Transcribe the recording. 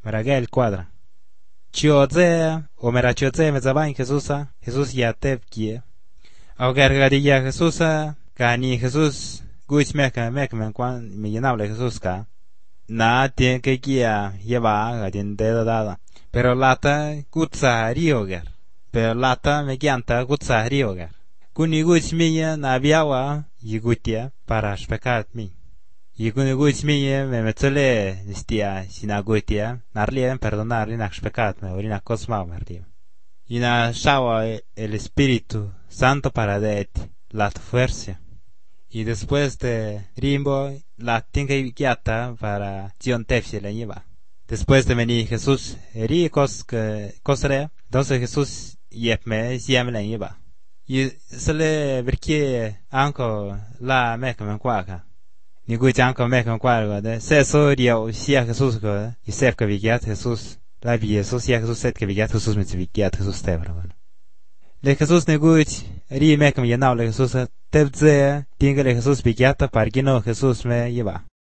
Maragel cuadra. Chioze, o merachoze mezaban Jesusa, Jesús ya tepkie. Agar gadilla Jesusa, gani Jesús, guich mekmen kwan me llenable Jesús ka. Na tiene que guía lleva gadin de dada. Pero lata gutsa rioger. Pero lata me gianta gutsa rioger. Kuni guich miya na biawa yigutia para spekat mi. Yikuni guich miya me metole nistia sinagutia narlien perdonar inak spekat me orina cosma mardio. Ina shawa el Espíritu Santo para deti la fuerza. Y después de rimbo la tinga guiata para Zion tefse la lleva. Después de venir Jesús eri cosre, entonces Jesús yepme siam la lleva. Y se le verkie anco la mekmen kwaka. Ni guich anco mekmen kwaka de se so rio sia Jesús go y ser que vigiat Jesús. La vi Jesús sia Jesús set que vigiat Jesús mit vigiat Jesús tebra. Le Jesús ne guich ri mekmen yanau le Jesús tebze tinga le Jesús vigiata para que no Jesús me lleva.